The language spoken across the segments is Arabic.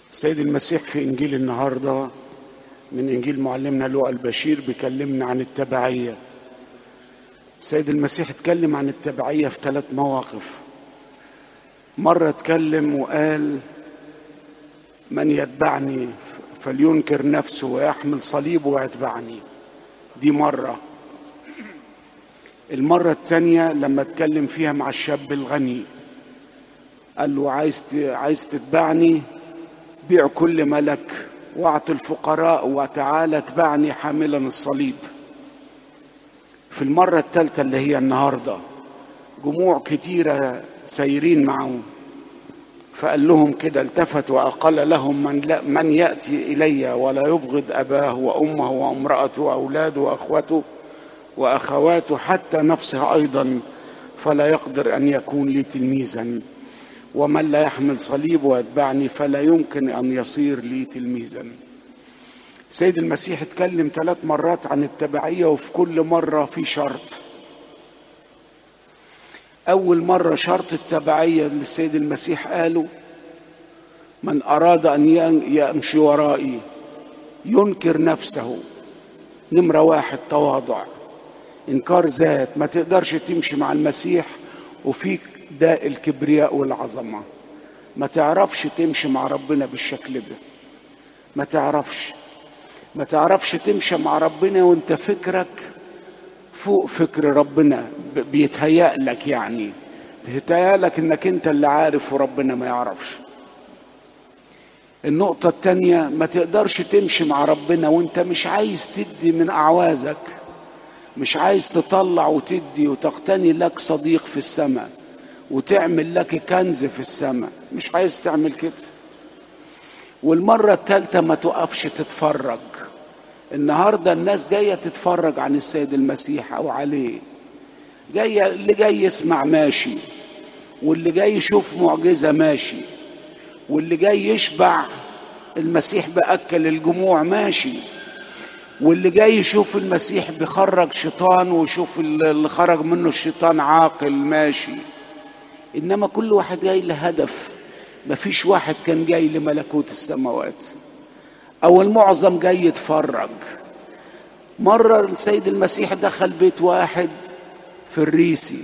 السيد المسيح في إنجيل النهاردة من إنجيل معلمنا لوقا البشير بيكلمنا عن التبعية. السيد المسيح اتكلم عن التبعية في 3 مواقف. مرة اتكلم وقال: من يتبعني فلينكر نفسه ويحمل صليبه ويتبعني. دي مرة. المرة الثانية لما اتكلم فيها مع الشاب الغني قال له: عايز تتبعني؟ بيع كل ما لك واعط الفقراء وتعالى اتبعني حاملا الصليب. في المرة الثالثة اللي هي النهاردة جموع كتيرة سايرين معه، فقال لهم كده، التفت وقال لهم: من يأتي إلي ولا يبغض أباه وأمه وامرأته وأولاده وأخوته وأخواته حتى نفسه أيضا فلا يقدر أن يكون لي تلميذا، ومن لا يحمل صليب ويتبعني فلا يمكن أن يصير لي تلميذا. سيد المسيح اتكلم 3 مرات عن التبعية، وفي كل مرة في شرط. أول مرة شرط التبعية اللي السيد المسيح قاله: من أراد أن يمشي ورائي ينكر نفسه. نمرة 1 تواضع، إنكار ذات. ما تقدرش تمشي مع المسيح وفيك داء الكبرياء والعظمة. ما تعرفش تمشي مع ربنا بالشكل ده. ما تعرفش تمشي مع ربنا وانت فكرك فوق فكر ربنا، بيتهيأ لك انك انت اللي عارف وربنا ما يعرفش. النقطة التانية: ما تقدرش تمشي مع ربنا وانت مش عايز تدي من أعوازك، مش عايز تطلع وتدي وتقتني لك صديق في السماء وتعمل لك كنز في السماء، مش عايز تعمل كده. والمرة الثالثة: ما تقفش تتفرج. النهاردة الناس جاية تتفرج عن السيد المسيح أو عليه، اللي جاي يسمع ماشي، واللي جاي يشوف معجزة ماشي، واللي جاي يشبع المسيح بأكل الجموع ماشي، واللي جاي يشوف المسيح بيخرج شيطان ويشوف اللي خرج منه الشيطان عاقل ماشي. إنما كل واحد جاي لهدف. مفيش واحد كان جاي لملكوت السماوات، أو المعظم جاي يتفرج. مرة السيد المسيح دخل بيت واحد في الريسي،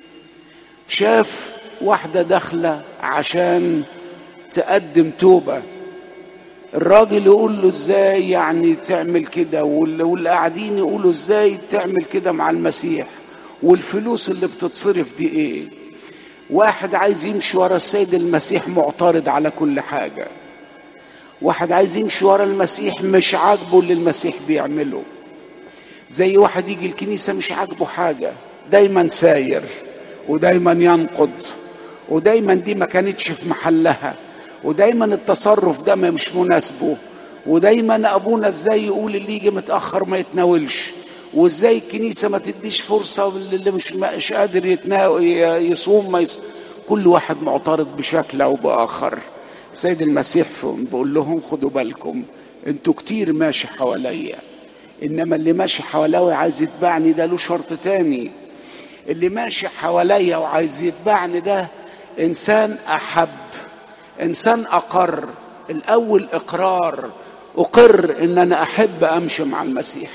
شاف واحدة داخلة عشان تقدم توبة. الراجل يقول له: ازاي يعني تعمل كده؟ واللي قاعدين يقولوا: ازاي تعمل كده مع المسيح؟ والفلوس اللي بتتصرف دي ايه؟ واحد عايز يمشي ورا السيد المسيح معترض على كل حاجة. واحد عايز يمشي ورا المسيح مش عاجبه اللي المسيح بيعمله. زي واحد يجي الكنيسة مش عاجبه حاجة، دايما ساير ودايما ينقض، ودايما دي ما كانتش في محلها، ودايما التصرف ده مش مناسبه، ودايما ابونا ازاي يقول اللي يجي متأخر ما يتناولش، وازاي الكنيسة ما تديش فرصة اللي مش قادر يصوم ما يصوم. كل واحد معترض بشكل او باخر. سيد المسيح بيقول لهم: خدوا بالكم، انتوا كتير ماشي حواليا، انما اللي ماشي حواليا عايز يتبعني ده له شرط تاني. اللي ماشي حواليا وعايز يتبعني ده انسان احب، انسان اقر. الاول اقرار، اقر ان انا احب امشي مع المسيح.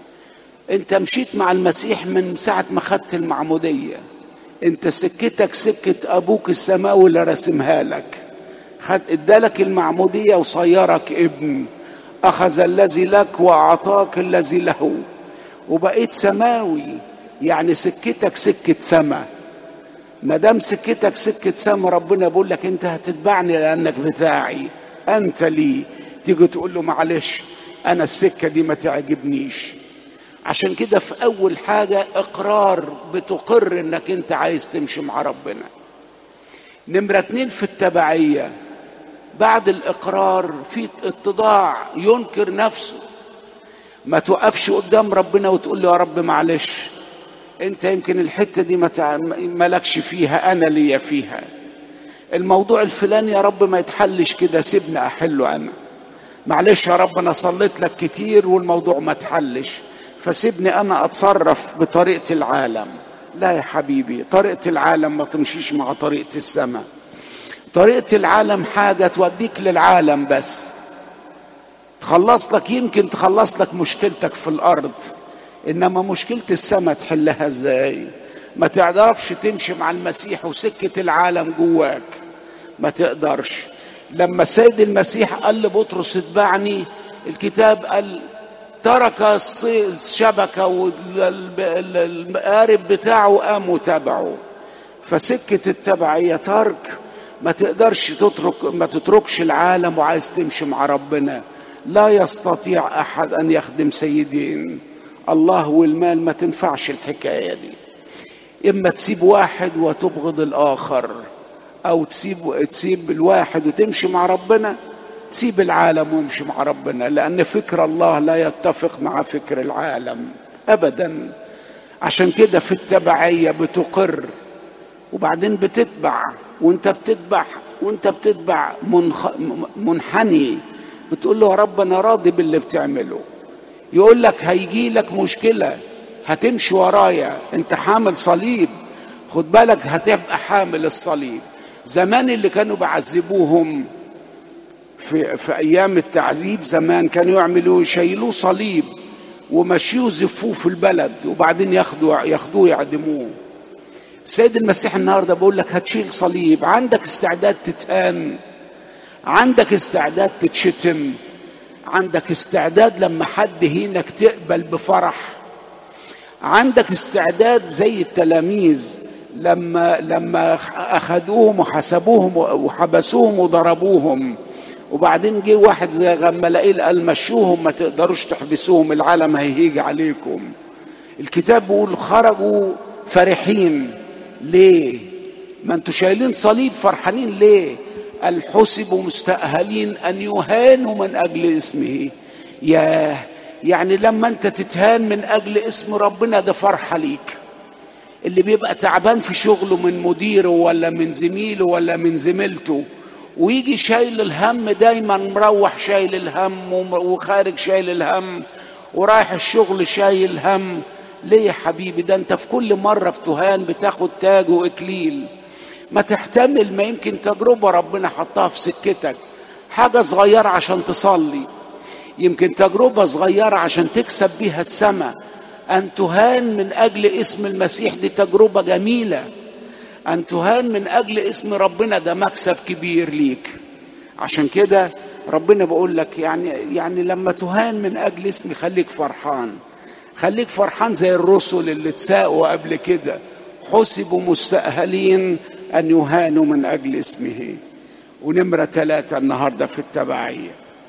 انت مشيت مع المسيح من ساعة ما خدت المعمودية. انت سكتك سكة ابوك السماوي اللي رسمها لك. ادالك المعمودية وصيرك ابن، اخذ الذي لك واعطاك الذي له، وبقيت سماوي. يعني سكتك سكة سما. ما دام سكتك سكة سما، ربنا بيقول لك: انت هتتبعني لانك بتاعي، انت لي. تيجي تقول له: معلش انا السكة دي ما تعجبنيش. عشان كده في اول حاجة اقرار، بتقر انك انت عايز تمشي مع ربنا. نمرة 2 في التبعية بعد الاقرار في اتضاع، ينكر نفسه. ما توقفش قدام ربنا وتقول له: يا رب معلش، انت يمكن الحتة دي مالكش فيها، انا ليا فيها. الموضوع الفلاني يا رب ما يتحلش كده، سيبني احله انا. معلش يا رب، انا صليت لك كتير والموضوع ما اتحلش، فسيبني انا اتصرف بطريقة العالم. لا يا حبيبي، طريقة العالم ما تمشيش مع طريقة السماء. طريقة العالم حاجة توديك للعالم بس، تخلص لك، يمكن تخلص لك مشكلتك في الأرض، إنما مشكلة السماء تحلها إزاي؟ ما تعرفش تمشي مع المسيح وسكة العالم جواك، ما تقدرش. لما السيد المسيح قال لبطرس اتبعني، الكتاب قال ترك الشبكة والقارب بتاعه قام وتبعه. فسكة التبعية ترك، ما تقدرش ما تتركش العالم وعايز تمشي مع ربنا. لا يستطيع أحد أن يخدم سيدين، الله والمال ما تنفعش الحكاية دي. إما تسيب واحد وتبغض الآخر، أو تسيب الواحد وتمشي مع ربنا، تسيب العالم وامشي مع ربنا، لأن فكر الله لا يتفق مع فكر العالم أبدا. عشان كده في التبعية بتقر، وبعدين بتتبع، وانت بتتبع منحني، بتقول له يا رب أنا راضي باللي بتعمله. يقول لك هيجي لك مشكلة هتمشي ورايا، انت حامل صليب، خد بالك هتبقى حامل الصليب. زمان اللي كانوا بعذبوهم في ايام التعذيب زمان كانوا يعملوا يشيلوه صليب ومشيوه زفوه في البلد، وبعدين ياخدوه يعدموه. السيد المسيح النهارده بقول لك هتشيل صليب، عندك استعداد تتهان، عندك استعداد تتشتم، عندك استعداد لما حد هينك تقبل بفرح، عندك استعداد زي التلاميذ لما اخذوهم وحسبوهم وحبسوهم وضربوهم، وبعدين جه واحد زي غملائيل قال مشوهم، ما تقدروش تحبسوهم، العالم هيهيج عليكم. الكتاب بيقول خرجوا فرحين. ليه؟ ما انتوا شايلين صليب فرحانين ليه؟ الحسبوا مستأهلين أن يهانوا من أجل اسمه. يعني لما انت تتهان من أجل اسم ربنا ده فرحة ليك. اللي بيبقى تعبان في شغله من مديره ولا من زميله ولا من زميلته، ويجي شايل الهم، دايما مروح شايل الهم وخارج شايل الهم ورايح الشغل شايل هم، ليه يا حبيبي؟ ده انت في كل مرة بتهان بتاخد تاج واكليل. ما تحتمل، ما يمكن تجربة ربنا حطها في سكتك، حاجة صغيرة عشان تصلي، يمكن تجربة صغيرة عشان تكسب بيها السماء. أن تهان من أجل اسم المسيح دي تجربة جميلة، أن تهان من أجل اسم ربنا ده مكسب كبير ليك. عشان كده ربنا بقول لك يعني لما تهان من أجل اسمي خليك فرحان، خليك فرحان زي الرسل اللي اتساقوا قبل كده، حسبوا مستأهلين أن يهانوا من أجل اسمه. ونمرة 3 النهاردة في التبعية،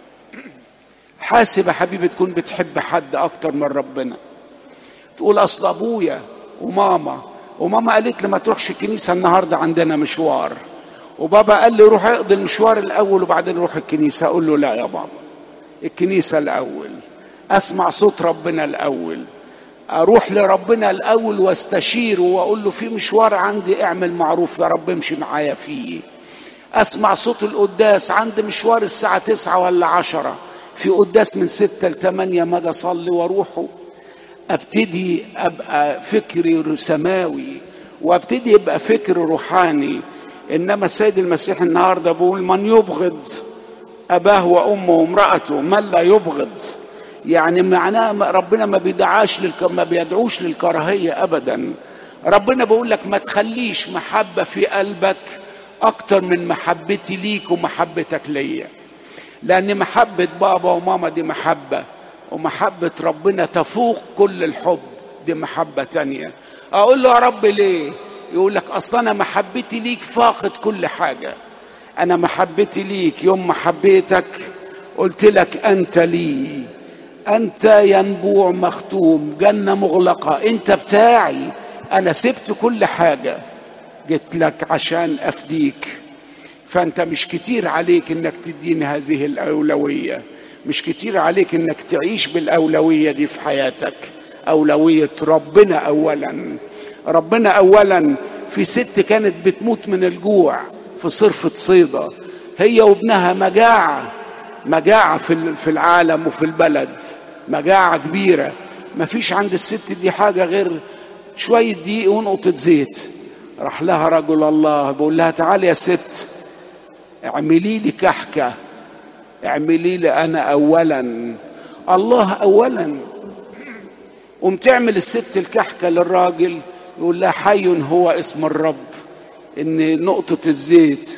حاسب يا حبيبي تكون بتحب حد أكتر من ربنا. تقول أصل أبويا وماما قالت لي ما تروحش الكنيسة النهاردة عندنا مشوار، وبابا قال لي روح اقضي المشوار الأول وبعدين روح الكنيسة. أقول له لا يا بابا، الكنيسة الأول، أسمع صوت ربنا الأول، أروح لربنا الأول واستشيره وأقول له في مشوار عندي اعمل معروف يا رب امشي معايا فيه. أسمع صوت القداس، عندي مشوار الساعة 9 ولا 10، في قداس من 6 ل8 ما أجي أصلي وأروحه. ابتدي ابقى فكري سماوي وابتدي يبقى فكري روحاني. انما السيد المسيح النهارده بيقول من يبغض اباه وامه وامراته من لا يبغض، يعني معناه ربنا ما بيدعوش للكراهيه ابدا. ربنا بيقول لك ما تخليش محبه في قلبك اكتر من محبتي ليك ومحبتك ليا، لان محبه بابا وماما دي محبه، ومحبة ربنا تفوق كل الحب، دي محبة تانية. أقول له يا رب ليه؟ يقول لك أصلا أنا محبتي ليك فاقد كل حاجة. أنا محبتي ليك يوم ما حبيتك قلت لك أنت لي، أنت ينبوع مختوم، جنة مغلقة، أنت بتاعي، أنا سبت كل حاجة جيت لك عشان أفديك. فأنت مش كتير عليك إنك تديني هذه الأولوية، مش كتير عليك إنك تعيش بالأولوية دي في حياتك. أولوية ربنا أولا، ربنا أولا. في ست كانت بتموت من الجوع في صرفة صيدا، هي وابنها، مجاعة في العالم وفي البلد، مجاعة كبيرة. ما فيش عند الست دي حاجة غير شوية دقيق ونقطة زيت. راح لها رجل الله بيقول لها تعالي يا ست، اعملي لي كحكة، اعملي لي انا اولا، الله اولا. قوم تعمل الست الكحكة للراجل، يقول لها حي هو اسم الرب، ان نقطة الزيت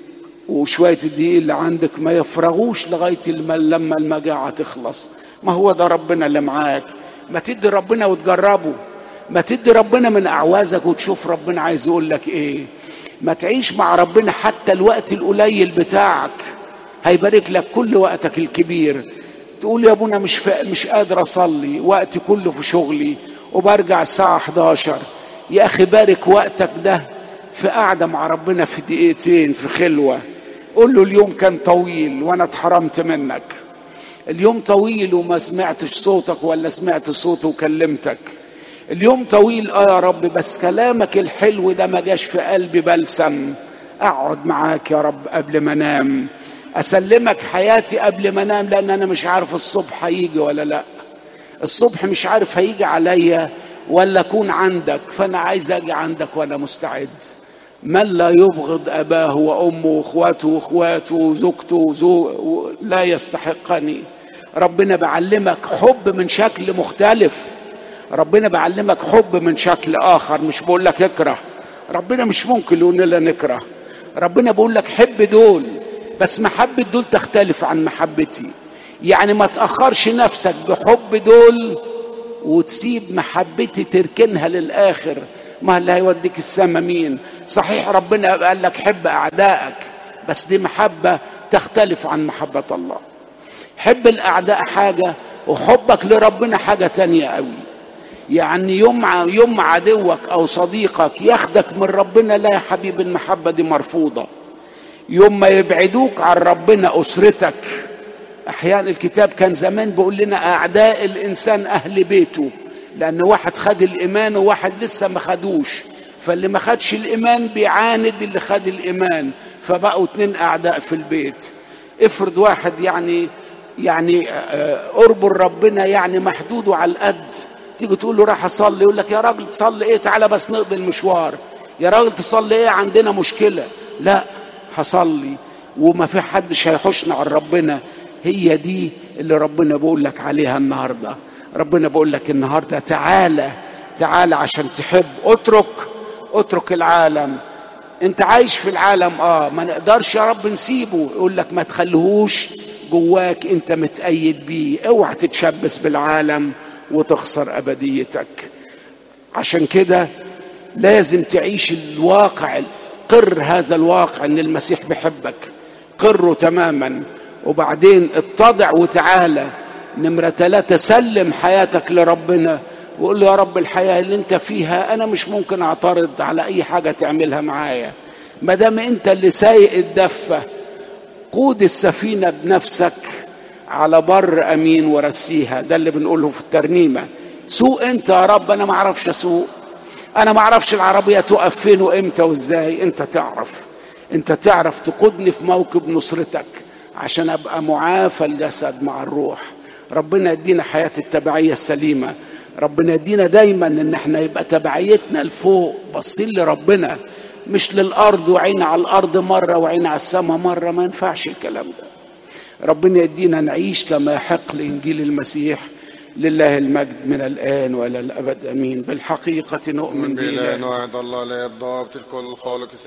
وشوية الدقيق اللي عندك ما يفرغوش لغاية لما المجاعة تخلص. ما هو ده ربنا اللي معاك. ما تدي ربنا وتجربه، ما تدي ربنا من أعوازك وتشوف ربنا عايز يقول لك ايه. ما تعيش مع ربنا حتى الوقت القليل بتاعك، هيبارك لك كل وقتك الكبير. تقول يا ابونا مش قادر اصلي، وقتي كله في شغلي وبرجع الساعة 11. يا اخي بارك وقتك ده في قعدة مع ربنا في دقيقتين في خلوة. قول له اليوم كان طويل وانا اتحرمت منك، اليوم طويل وما سمعتش صوتك ولا سمعت صوته وكلمتك. اليوم طويل يا رب، بس كلامك الحلو ده ما جاش في قلبي بلسم. اقعد معاك يا رب قبل ما انام، اسلمك حياتي قبل ما انام، لان انا مش عارف الصبح هيجي ولا لا. الصبح مش عارف هيجي عليا ولا اكون عندك، فانا عايز اجي عندك وانا مستعد. من لا يبغض اباه وامه واخواته وزوجته لا يستحقني. ربنا بعلمك حب من شكل مختلف، ربنا بعلمك حب من شكل اخر، مش بقول لك اكره. ربنا مش ممكن يقول لنا نكره، ربنا بقول لك حب دول، بس محبة دول تختلف عن محبتي. يعني ما تأخرش نفسك بحب دول وتسيب محبتي تركنها للآخر. ما اللي هيوديك السما مين؟ صحيح ربنا قال لك حب أعدائك، بس دي محبة تختلف عن محبة الله. حب الأعداء حاجة وحبك لربنا حاجة تانية قوي. يعني يوم عدوك أو صديقك ياخدك من ربنا، لا يا حبيبي، المحبة دي مرفوضة. يوم ما يبعدوك عن ربنا أسرتك، أحيانا الكتاب كان زمان بيقول لنا أعداء الإنسان أهل بيته، لأن واحد خد الإيمان وواحد لسه ما خدوش، فاللي ما خدش الإيمان بيعاند اللي خد الإيمان، فبقوا 2 أعداء في البيت. افرض واحد يعني قرب ربنا يعني محدوده على القد، تيجي تقول له راح أصلي، يقول لك يا راجل تصلي إيه، تعالى بس نقضي المشوار. يا راجل تصلي إيه، عندنا مشكلة. لا، هصلي وما في حدش هيحوشنا عن ربنا. هي دي اللي ربنا بيقول لك عليها النهارده. ربنا بيقول لك النهارده تعالى عشان تحب. اترك العالم. انت عايش في العالم، ما نقدرش يا رب نسيبه. يقول لك ما تخليهوش جواك، انت متأيد بيه. اوعى تتشبث بالعالم وتخسر ابديتك. عشان كده لازم تعيش الواقع، قر هذا الواقع ان المسيح بيحبك، قره تماما. وبعدين اتضع وتعالى. نمرة 3، سلم حياتك لربنا وقول له يا رب الحياة اللي انت فيها انا مش ممكن اعترض على اي حاجة تعملها معايا، ما دام انت اللي سايق الدفة. قود السفينة بنفسك على بر امين ورسيها، ده اللي بنقوله في الترنيمة. سوق انت يا رب، انا ما اعرفش اسوق، انا ما اعرفش العربية تقف فين وامتى وازاي، انت تعرف تقودني في موكب نصرتك عشان ابقى معافى الجسد مع الروح. ربنا يدينا حياة التبعية السليمة. ربنا يدينا دايما ان احنا يبقى تبعيتنا لفوق، باصين لربنا مش للارض، وعين على الارض مرة وعين على السماء مرة. ما ينفعش الكلام ده. ربنا يدينا نعيش كما يحق لإنجيل المسيح. لله المجد من الآن وإلى الأبد، أمين. بالحقيقة نؤمن بالله، نوعد الله لا يضاب الكل الخالق